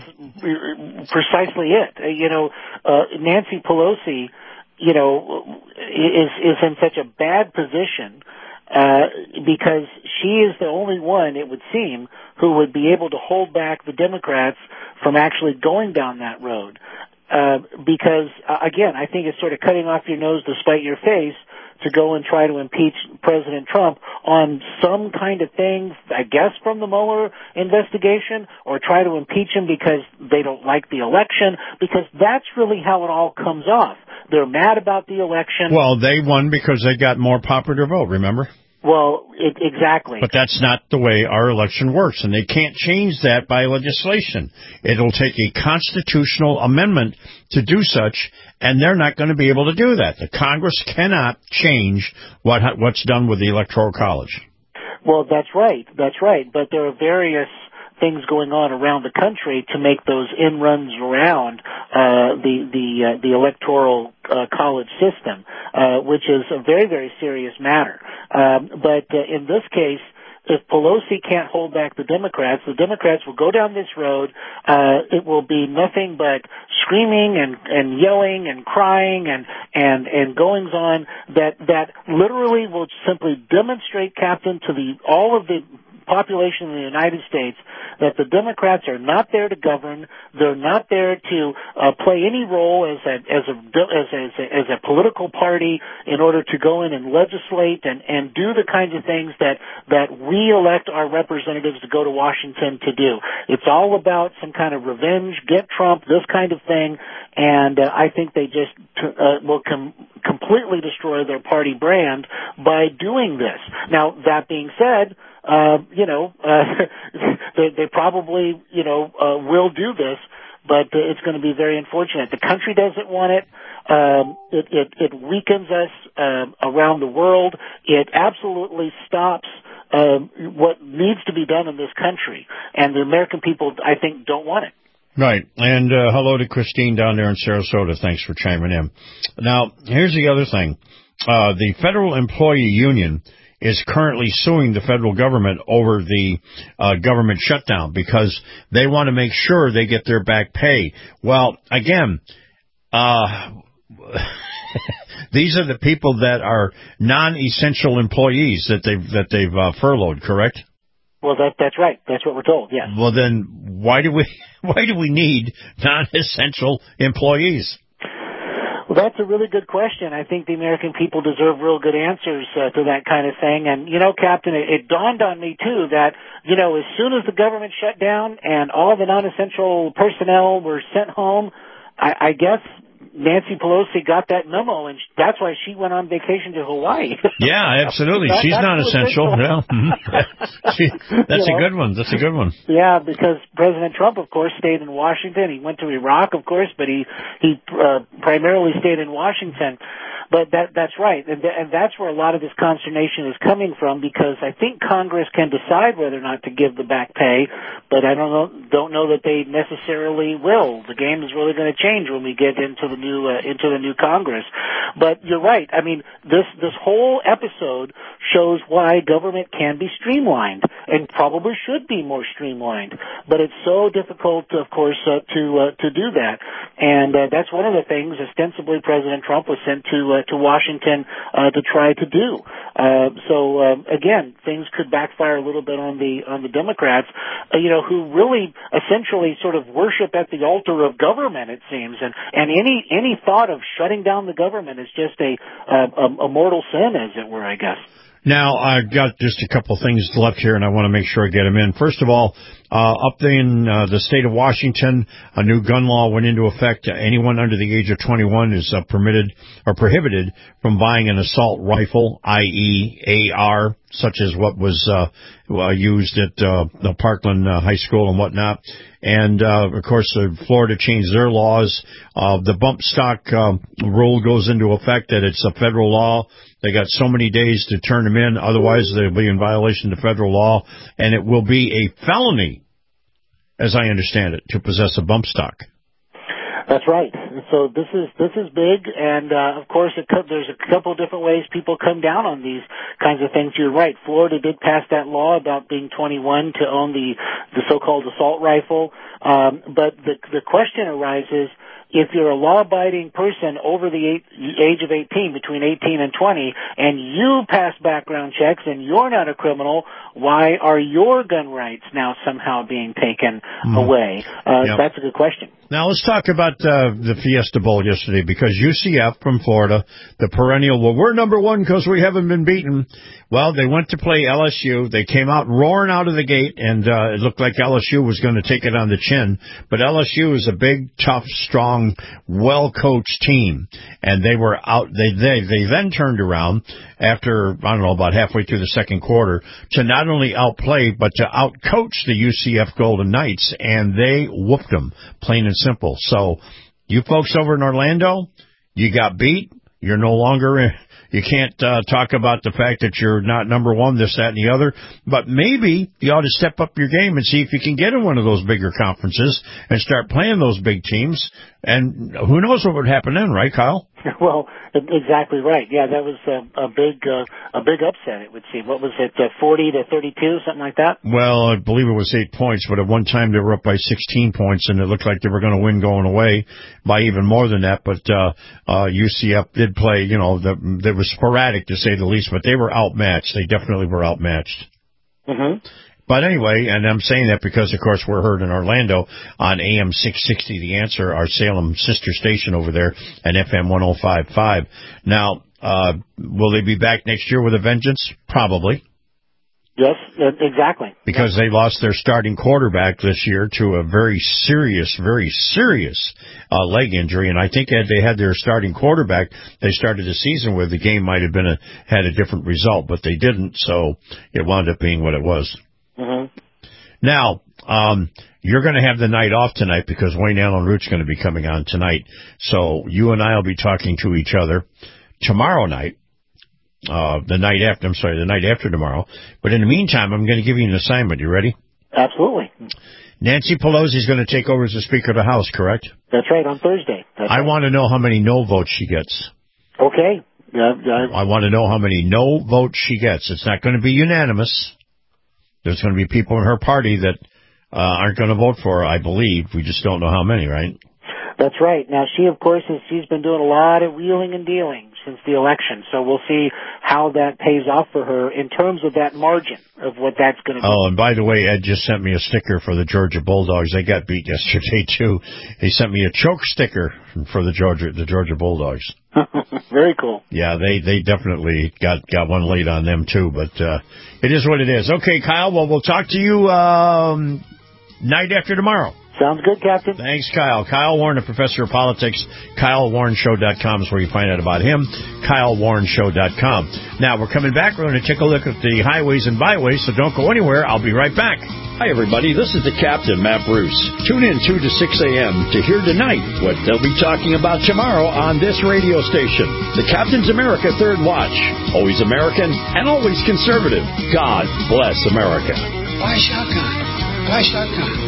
precisely it. Uh, you know, uh, Nancy Pelosi, you know, is is in such a bad position uh, because she is the only one, it would seem, who would be able to hold back the Democrats from actually going down that road. Uh, because, uh, again, I think it's sort of cutting off your nose to spite your face to go and try to impeach President Trump on some kind of thing, I guess from the Mueller investigation, or try to impeach him because they don't like the election, because that's really how it all comes off. They're mad about the election. Well, they won because they got more popular vote, remember? Well, it, exactly. But that's not the way our election works, and they can't change that by legislation. It'll take a constitutional amendment to do such, and they're not going to be able to do that. The Congress cannot change what what's done with the Electoral College. Well, that's right. That's right. But there are various things going on around the country to make those in runs around uh, the the uh, the electoral uh, college system, uh, which is a very very serious matter. Um, but uh, in this case, if Pelosi can't hold back the Democrats, the Democrats will go down this road. Uh, it will be nothing but screaming and, and yelling and crying and, and, and goings on that, that literally will simply demonstrate, Captain, to the, all of the population in the United States that the Democrats are not there to govern. They're not there to uh, play any role as a as a as a, as a as a political party in order to go in and legislate and and do the kinds of things that that we elect our representatives to go to Washington to do. It's all about some kind of revenge, get Trump, this kind of thing, and uh, I think they just uh, will com- completely destroy their party brand by doing this. Now, that being said, Uh, you know, uh, they, they probably, you know, uh, will do this, but uh, it's going to be very unfortunate. The country doesn't want it. Um, it, it, it weakens us uh, around the world. It absolutely stops uh, what needs to be done in this country, and the American people, I think, don't want it. Right. And uh, hello to Christine down there in Sarasota. Thanks for chiming in. Now, here's the other thing. Uh, the Federal Employee Union is currently suing the federal government over the uh, government shutdown because they want to make sure they get their back pay. Well, again, uh, these are the people that are non-essential employees that they've that they've uh, furloughed, correct? Well, that that's right. That's what we're told. Yes. Well, then why do we why do we need non-essential employees? Well, that's a really good question. I think the American people deserve real good answers uh, to that kind of thing. And, you know, Captain, it, it dawned on me, too, that, you know, as soon as the government shut down and all the non-essential personnel were sent home, I, I guess Nancy Pelosi got that memo, and that's why she went on vacation to Hawaii. Yeah, absolutely. that, She's not essential. Yeah. she, that's you know? a good one. That's a good one. Yeah, because President Trump, of course, stayed in Washington. He went to Iraq, of course, but he he uh, primarily stayed in Washington. But that that's right, and, th- and that's where a lot of this consternation is coming from, because I think Congress can decide whether or not to give the back pay, but I don't know don't know that they necessarily will. The game is really going to change when we get into the new uh, into the new Congress. But you're right. I mean, this this whole episode shows why government can be streamlined and probably should be more streamlined. But it's so difficult, of course, uh, to uh, to do that, and uh, that's one of the things ostensibly President Trump was sent to. Uh, to Washington uh, to try to do. Uh, so uh, again, things could backfire a little bit on the on the Democrats, uh, you know, who really essentially sort of worship at the altar of government, it seems, and and any any thought of shutting down the government is just a a, a mortal sin, as it were, I guess. Now, I've got just a couple things left here, and I want to make sure I get them in. First of all, uh, up in uh, the state of Washington, a new gun law went into effect. Anyone under the age of twenty-one is uh, permitted or prohibited from buying an assault rifle, that is A R, such as what was uh, uh, used at uh, the Parkland uh, High School and whatnot. And, uh, of course, uh, Florida changed their laws. Uh, the bump stock uh, rule goes into effect that it's a federal law. They got so many days to turn them in. Otherwise, they'll be in violation of federal law. And it will be a felony as I understand it, to possess a bump stock. That's right. So this is this is big, and uh, of course, it could, there's a couple of different ways people come down on these kinds of things. You're right. Florida did pass that law about being twenty-one to own the the so-called assault rifle, um, but the the question arises: if you're a law-abiding person over the eight, age of eighteen, between eighteen and twenty, and you pass background checks and you're not a criminal, why are your gun rights now somehow being taken mm. away? Uh, yep. That's a good question. Now let's talk about uh, the Fiesta Bowl yesterday, because U C F from Florida, the perennial, well, we're number one because we haven't been beaten. Well, they went to play L S U. They came out roaring out of the gate, and uh, it looked like L S U was going to take it on the chin. But L S U is a big, tough, strong, well-coached team, and they were out. They they they then turned around after, I don't know, about halfway through the second quarter to not only outplay but to outcoach the U C F Golden Knights, and they whooped them, plain and simple. So, you folks over in Orlando, you got beat. You're no longer in. You can't uh, talk about the fact that you're not number one, this, that, and the other. But maybe you ought to step up your game and see if you can get in one of those bigger conferences and start playing those big teams. And who knows what would happen then, right, Kyle? Well, exactly right. Yeah, that was a, a big uh, a big upset, it would seem. What was it, uh, forty to thirty-two, something like that? Well, I believe it was eight points, but at one time they were up by sixteen points, and it looked like they were going to win going away by even more than that. But uh, uh, U C F did play, you know, the, they were sporadic to say the least, but they were outmatched. They definitely were outmatched. Mm-hmm. But anyway, and I'm saying that because, of course, we're heard in Orlando on A M six sixty, The Answer, our Salem sister station over there, and F M one oh five point five. Now, uh, will they be back next year with a vengeance? Probably. Yes, exactly. Because they lost their starting quarterback this year to a very serious, very serious uh, leg injury, and I think had they had their starting quarterback they started the season with, the game might have been a, had a different result, but they didn't, so it wound up being what it was. Mm-hmm. Now, um, you're going to have the night off tonight because Wayne Allen Root's going to be coming on tonight. So you and I will be talking to each other tomorrow night, uh, the night after, I'm sorry, the night after tomorrow. But in the meantime, I'm going to give you an assignment. You ready? Absolutely. Nancy Pelosi's going to take over as the Speaker of the House, correct? That's right, on Thursday. That's I right. want to know how many no votes she gets. Okay. Yeah, yeah. I want to know how many no votes she gets. It's not going to be unanimous. There's going to be people in her party that uh, aren't going to vote for her, I believe. We just don't know how many, right? That's right. Now, she, of course, has, she's been doing a lot of wheeling and dealing since the election, so we'll see how that pays off for her in terms of that margin of what that's going to be. Oh, and by the way, Ed just sent me a sticker for the Georgia Bulldogs. They got beat yesterday, too. He sent me a choke sticker for the Georgia the Georgia Bulldogs. Very cool. Yeah, they, they definitely got, got one laid on them, too, but uh, it is what it is. Okay, Kyle, well, we'll talk to you um, night after tomorrow. Sounds good, Captain. Thanks, Kyle. Kyle Warren, a professor of politics. Kyle Warren Show dot com is where you find out about him. Kyle Warren Show dot com. Now, we're coming back. We're going to take a look at the highways and byways, so don't go anywhere. I'll be right back. Hi, everybody. This is the Captain, Matt Bruce. Tune in two to six a.m. to hear tonight what they'll be talking about tomorrow on this radio station. The Captain's America Third Watch. Always American and always conservative. God bless America. Why shotgun? Why shotgun?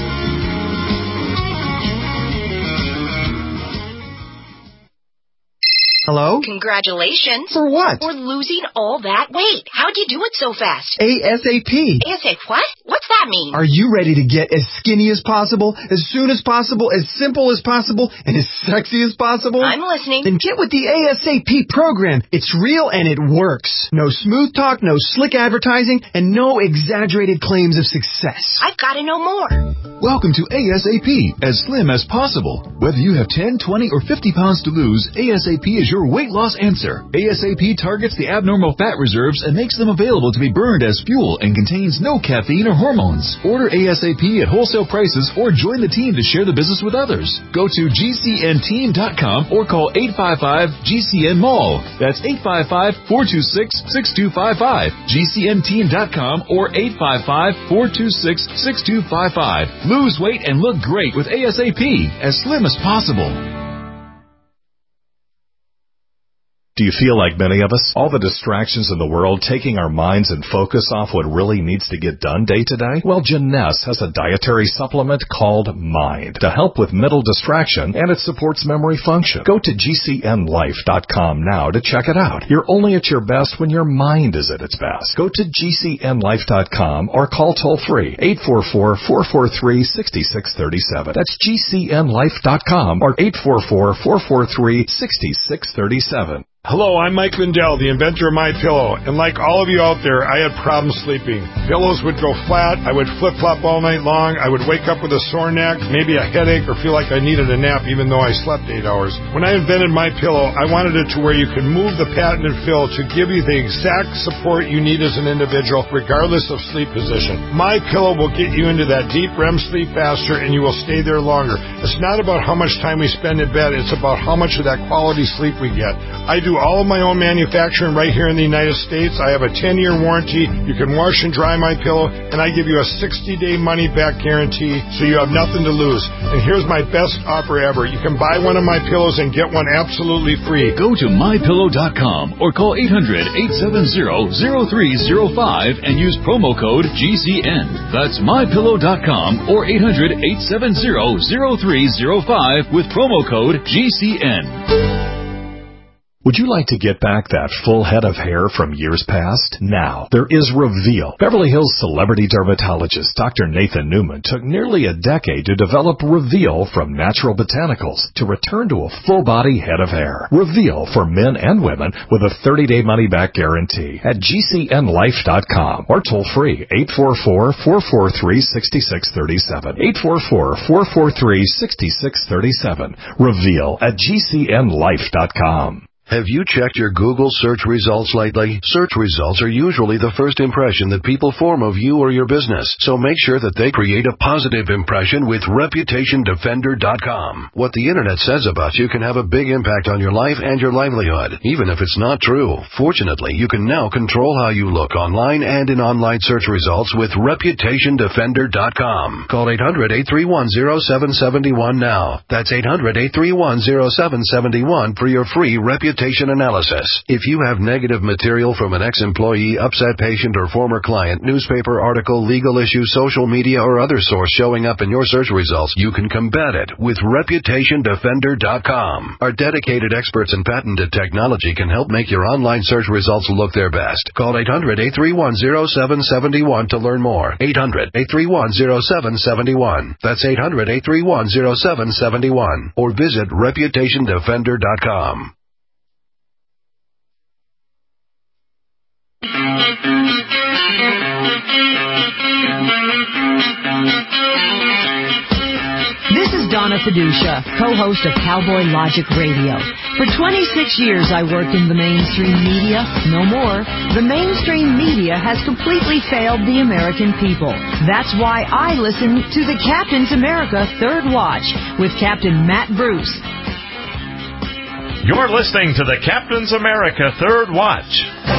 Hello? Congratulations. For what? For losing all that weight. How'd you do it so fast? ASAP. ASAP what? What's that mean? Are you ready to get as skinny as possible, as soon as possible, as simple as possible, and as sexy as possible? I'm listening. Then get with the ASAP program. It's real and it works. No smooth talk, no slick advertising, and no exaggerated claims of success. I've got to know more. Welcome to ASAP, as slim as possible. Whether you have ten, twenty, or fifty pounds to lose, ASAP is your weight loss answer. ASAP targets the abnormal fat reserves and makes them available to be burned as fuel and contains no caffeine or hormones. Order ASAP at wholesale prices or join the team to share the business with others. Go to G C N team dot com or call eight five five G C N mall. That's eight five five, four two six, six two five five. G C N team dot com or eight five five, four two six, six two five five. Lose weight and look great with ASAP, as slim as possible. Do you feel like many of us? All the distractions in the world taking our minds and focus off what really needs to get done day to day? Well, Jeunesse has a dietary supplement called Mind to help with mental distraction, and it supports memory function. Go to G C N life dot com now to check it out. You're only at your best when your mind is at its best. Go to G C N life dot com or call toll-free eight four four, four four three, six six three seven. That's G C N life dot com or eight four four, four four three, six six three seven. Hello, I'm Mike Lindell, the inventor of MyPillow, and like all of you out there, I had problems sleeping. Pillows would go flat, I would flip-flop all night long, I would wake up with a sore neck, maybe a headache, or feel like I needed a nap even though I slept eight hours. When I invented MyPillow, I wanted it to where you could move the patented fill to give you the exact support you need as an individual, regardless of sleep position. MyPillow will get you into that deep R E M sleep faster, and you will stay there longer. It's not about how much time we spend in bed, it's about how much of that quality sleep we get. I do all of my own manufacturing right here in the United States. I have a ten-year warranty. You can wash and dry my pillow, and I give you a sixty-day money-back guarantee, so you have nothing to lose. And here's my best offer ever. You can buy one of my pillows and get one absolutely free. Go to my pillow dot com or call eight hundred, eight seven zero, zero three zero five and use promo code G C N. That's my pillow dot com or eight hundred, eight seven zero, zero three zero five with promo code G C N. Would you like to get back that full head of hair from years past? Now, there is Reveal. Beverly Hills celebrity dermatologist Doctor Nathan Newman took nearly a decade to develop Reveal from natural botanicals to return to a full-body head of hair. Reveal for men and women with a thirty-day money-back guarantee at G C N life dot com or toll-free eight four four, four four three, six six three seven. eight four four, four four three, six six three seven. Reveal at G C N life dot com. Have you checked your Google search results lately? Search results are usually the first impression that people form of you or your business, so make sure that they create a positive impression with reputation defender dot com. What the internet says about you can have a big impact on your life and your livelihood, even if it's not true. Fortunately, you can now control how you look online and in online search results with reputation defender dot com. Call eight hundred, eight three one, zero seven seven one now. That's eight hundred, eight three one, zero seven seven one for your free reputation analysis. If you have negative material from an ex-employee, upset patient, or former client, newspaper article, legal issue, social media, or other source showing up in your search results, you can combat it with reputation defender dot com. Our dedicated experts in patented technology can help make your online search results look their best. Call eight hundred, eight three one, zero seven seven one to learn more. eight hundred, eight three one, zero seven seven one. That's eight hundred, eight three one, zero seven seven one. Or visit reputation defender dot com. This is Donna Fiducia, co-host of Cowboy Logic Radio. For twenty-six years I worked in the mainstream media. No more. The mainstream media has completely failed the American people. That's why I listen to the Captain's America Third Watch with Captain Matt Bruce. You're listening to the Captain's America Third Watch.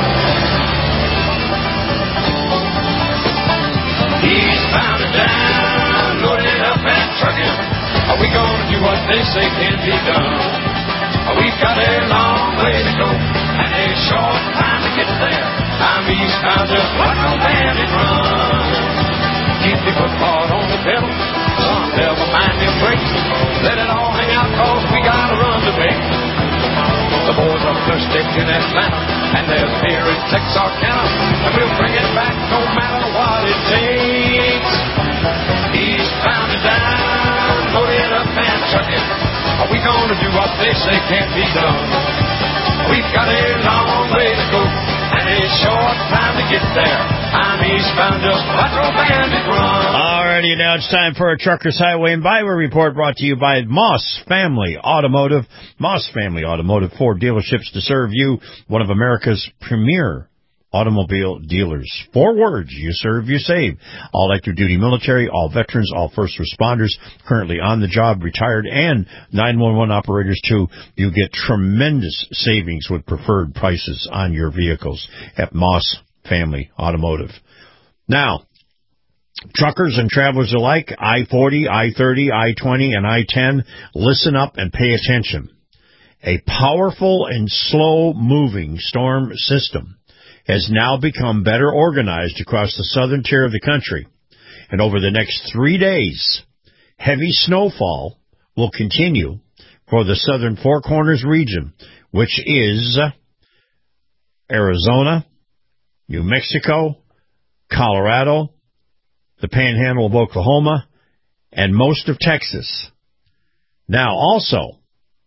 Eastbound and down, loaded up and trucking. Are we gonna do what they say can be done? We've got a long way to go and a short time to get there. I'm eastbound, just like a bandit run. Keep the football on the pedal, some never mind them brakes. Let it all hang out, cause we got a run to make. The boys are thirsty in Atlanta, and there's beer in Texarkana, and we'll bring it back no matter what it takes. Eastbound and down, loaded up and trucking. Are we gonna do what they say can't be done? We've got a long way to go, and a short time to get there. I'm eastbound, just like a bandit run. Alrighty, now it's time for a Truckers Highway and Byway Report brought to you by Moss Family Automotive. Moss Family Automotive, four dealerships to serve you, one of America's premier automobile dealers. Four words: you serve, you save. All active duty military, all veterans, all first responders currently on the job, retired, and nine one one operators too. You get tremendous savings with preferred prices on your vehicles at Moss Family Automotive. Now, truckers and travelers alike, I forty, I thirty, I twenty, and I ten, listen up and pay attention. A powerful and slow-moving storm system has now become better organized across the southern tier of the country. And over the next three days, heavy snowfall will continue for the southern Four Corners region, which is Arizona, New Mexico, Colorado, the Panhandle of Oklahoma, and most of Texas. Now, also,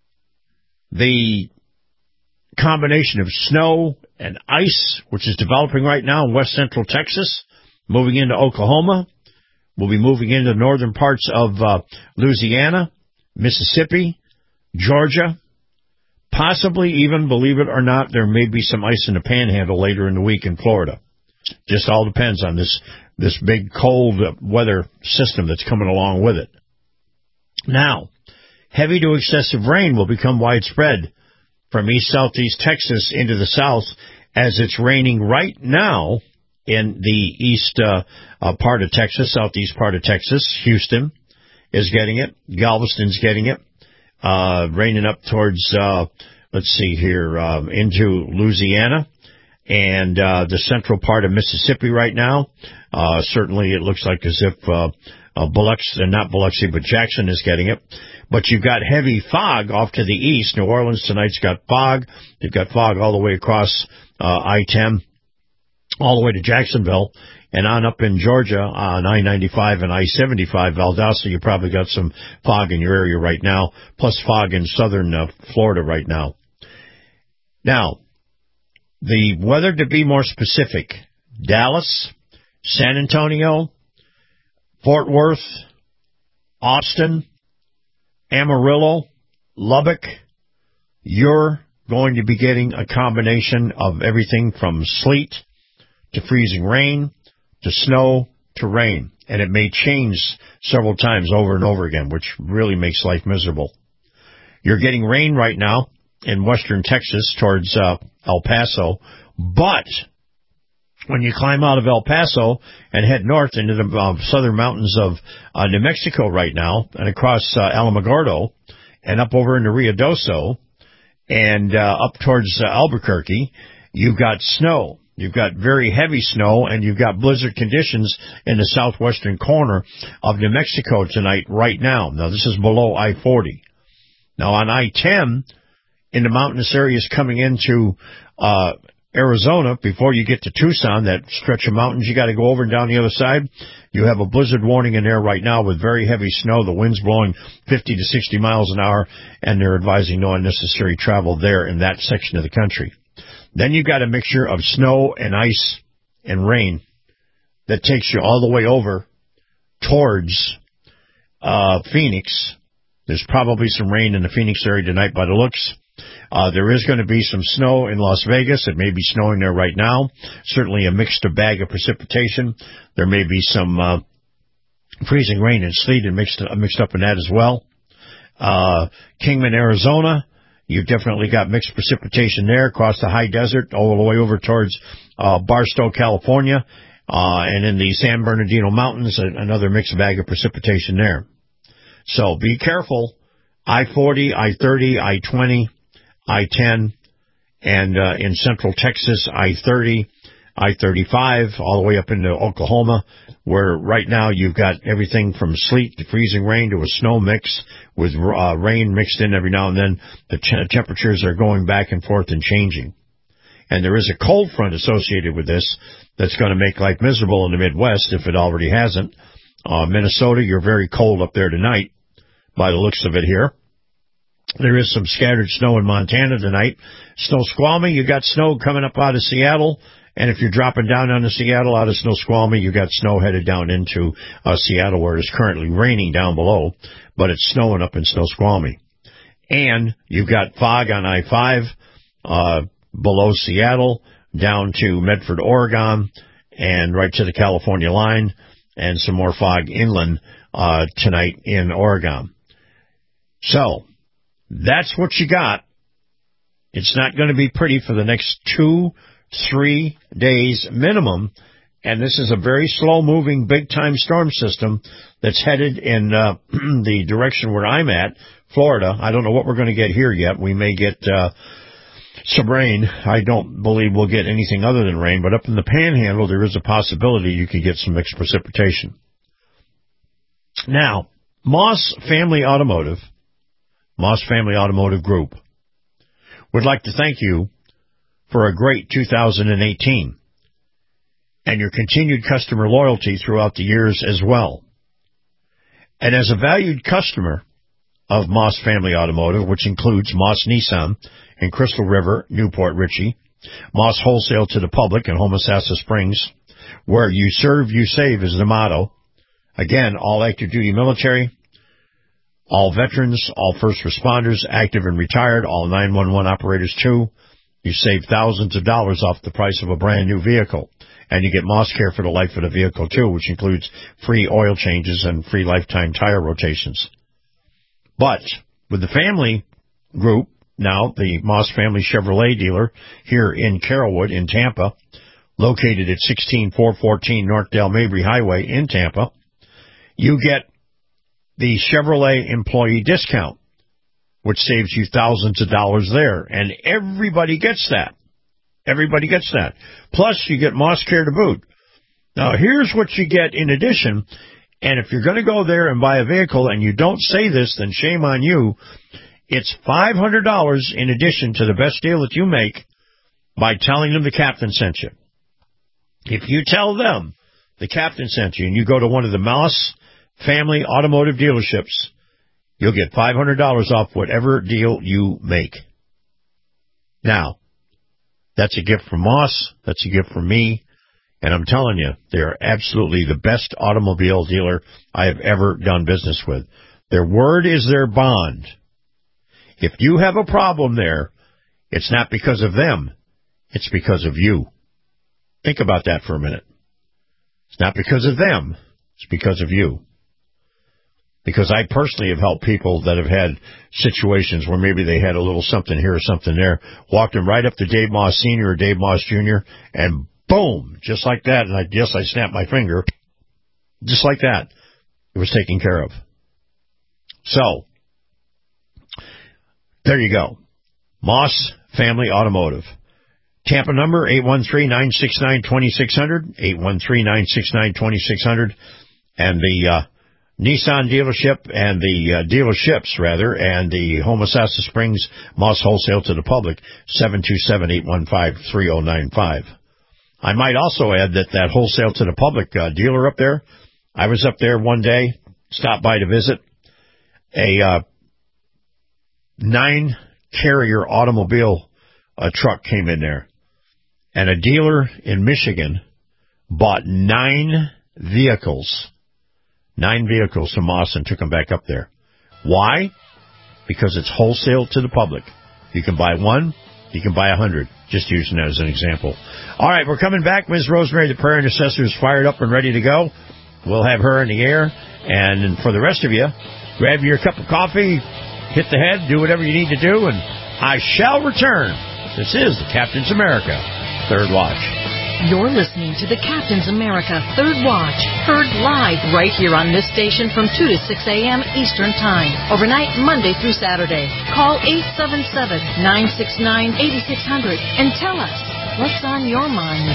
the combination of snow and ice, which is developing right now in west central Texas, moving into Oklahoma, will be moving into northern parts of uh, Louisiana, Mississippi, Georgia, possibly even, believe it or not, there may be some ice in the Panhandle later in the week in Florida. Just all depends on this, this big cold weather system that's coming along with it. Now, heavy to excessive rain will become widespread from east-southeast Texas into the south as it's raining right now in the east uh, uh, part of Texas, southeast part of Texas. Houston is getting it. Galveston's getting it. Uh, raining up towards, uh, let's see here, uh, into Louisiana and uh, the central part of Mississippi right now. Uh, certainly it looks like as if uh, uh, Biloxi, not Biloxi, but Jackson is getting it. But you've got heavy fog off to the east. New Orleans tonight's got fog. You've got fog all the way across uh, I ten, all the way to Jacksonville, and on up in Georgia on I ninety-five and I seventy-five, Valdosta. You probably got some fog in your area right now, plus fog in southern uh, Florida right now. Now, the weather, to be more specific, Dallas, San Antonio, Fort Worth, Austin, Amarillo, Lubbock, you're going to be getting a combination of everything from sleet to freezing rain to snow to rain. And it may change several times over and over again, which really makes life miserable. You're getting rain right now in western Texas towards uh, El Paso, but when you climb out of El Paso and head north into the uh, southern mountains of uh, New Mexico right now and across uh, Alamogordo and up over into Ruidoso and uh, up towards uh, Albuquerque, you've got snow. You've got very heavy snow, and you've got blizzard conditions in the southwestern corner of New Mexico tonight right now. Now, this is below I forty. Now, on I ten, in the mountainous areas coming into uh Arizona, before you get to Tucson, that stretch of mountains you got to go over and down the other side, you have a blizzard warning in there right now with very heavy snow. The wind's blowing fifty to sixty miles an hour, and they're advising no unnecessary travel there in that section of the country. Then you got a mixture of snow and ice and rain that takes you all the way over towards uh Phoenix. There's probably some rain in the Phoenix area tonight by the looks. Uh, there is going to be some snow in Las Vegas. It may be snowing there right now. Certainly a mixed bag of precipitation. There may be some uh, freezing rain and sleet and mixed, uh, mixed up in that as well. Uh, Kingman, Arizona, you've definitely got mixed precipitation there across the high desert all the way over towards uh, Barstow, California, uh, and in the San Bernardino Mountains, another mixed bag of precipitation there. So be careful. I forty, I thirty, I twenty, I ten, and uh, in central Texas, I thirty, I thirty-five, all the way up into Oklahoma, where right now you've got everything from sleet to freezing rain to a snow mix with uh, rain mixed in every now and then. The ch- temperatures are going back and forth and changing. And there is a cold front associated with this that's going to make life miserable in the Midwest if it already hasn't. Uh, Minnesota, you're very cold up there tonight by the looks of it here. There is some scattered snow in Montana tonight. Snoqualmie, you got snow coming up out of Seattle. And if you're dropping down onto Seattle out of Snoqualmie, you got snow headed down into uh, Seattle, where it's currently raining down below, but it's snowing up in Snoqualmie. And you've got fog on I five uh, below Seattle down to Medford, Oregon, and right to the California line, and some more fog inland uh, tonight in Oregon. So that's what you got. It's not going to be pretty for the next two, three days minimum. And this is a very slow-moving, big-time storm system that's headed in uh, the direction where I'm at Florida. I don't know what we're going to get here yet. We may get uh, some rain. I don't believe we'll get anything other than rain, but up in the Panhandle, there is a possibility you could get some mixed precipitation. Now, Moss Family Automotive, Moss Family Automotive Group, would like to thank you for a great two thousand eighteen and your continued customer loyalty throughout the years as well. And as a valued customer of Moss Family Automotive, which includes Moss Nissan in Crystal River, Newport Richey, Moss Wholesale to the Public in Homosassa Springs, where you serve, you save is the motto. Again, all active duty military, all veterans, all first responders, active and retired, all nine one one operators too. You save thousands of dollars off the price of a brand new vehicle. And you get Moss Care for the life of the vehicle too, which includes free oil changes and free lifetime tire rotations. But with the family group, now the Moss Family Chevrolet dealer here in Carrollwood in Tampa, located at sixteen four fourteen North Dale Mabry Highway in Tampa, you get the Chevrolet employee discount, which saves you thousands of dollars there. And everybody gets that. Everybody gets that. Plus, you get Moss Care to boot. Now, here's what you get in addition. And if you're going to go there and buy a vehicle and you don't say this, then shame on you. It's five hundred dollars in addition to the best deal that you make by telling them the captain sent you. If you tell them the captain sent you and you go to one of the Moss Family Automotive dealerships, you'll get five hundred dollars off whatever deal you make. Now, that's a gift from Moss. That's a gift from me. And I'm telling you, they're absolutely the best automobile dealer I have ever done business with. Their word is their bond. If you have a problem there, it's not because of them. It's because of you. Think about that for a minute. It's not because of them. It's because of you. Because I personally have helped people that have had situations where maybe they had a little something here or something there, walked them right up to Dave Moss Senior or Dave Moss Junior, and boom, just like that, and I guess I snapped my finger, just like that, it was taken care of. So, there you go. Moss Family Automotive. Tampa number, eight one three, nine six nine, two six zero zero, eight one three, nine six nine, two six zero zero, and the uh, Nissan dealership and the uh, dealerships, rather, and the Homosassa Springs Moss Wholesale to the Public, seven two seven, eight one five, three zero nine five. I might also add that that Wholesale to the Public uh, dealer up there, I was up there one day, stopped by to visit, a uh, nine-carrier automobile uh, truck came in there, and a dealer in Michigan bought nine vehicles Nine vehicles from Moss and took them back up there. Why? Because it's wholesale to the public. You can buy one, you can buy a hundred. Just using that as an example. All right, we're coming back. Miz Rosemary, the prayer intercessor, is fired up and ready to go. We'll have her in the air. And for the rest of you, grab your cup of coffee, hit the head, do whatever you need to do, and I shall return. This is the Captain's America Third Watch. You're listening to the Captain's America Third Watch, heard live right here on this station from two to six a.m. Eastern Time, overnight Monday through Saturday. Call eight seven seven, nine six nine, eight six zero zero and tell us what's on your mind.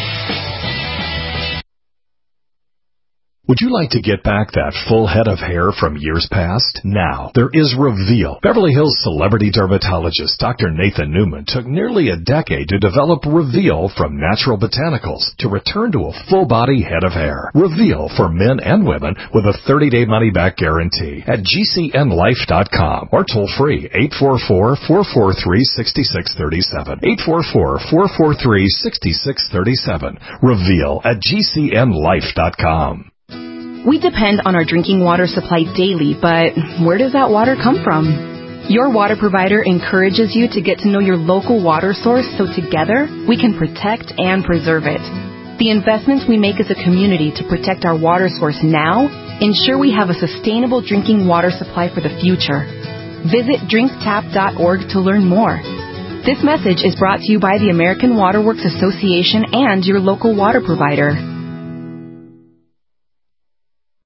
Would you like to get back that full head of hair from years past? Now, there is Reveal. Beverly Hills celebrity dermatologist Doctor Nathan Newman took nearly a decade to develop Reveal from natural botanicals to return to a full-body head of hair. Reveal for men and women with a thirty-day money-back guarantee at G C N life dot com or toll-free eight four four, four four three, six six three seven. eight four four, four four three, six six three seven. Reveal at G C N life dot com. We depend on our drinking water supply daily, but where does that water come from? Your water provider encourages you to get to know your local water source so together we can protect and preserve it. The investments we make as a community to protect our water source now ensure we have a sustainable drinking water supply for the future. Visit drink tap dot org to learn more. This message is brought to you by the American Water Works Association and your local water provider.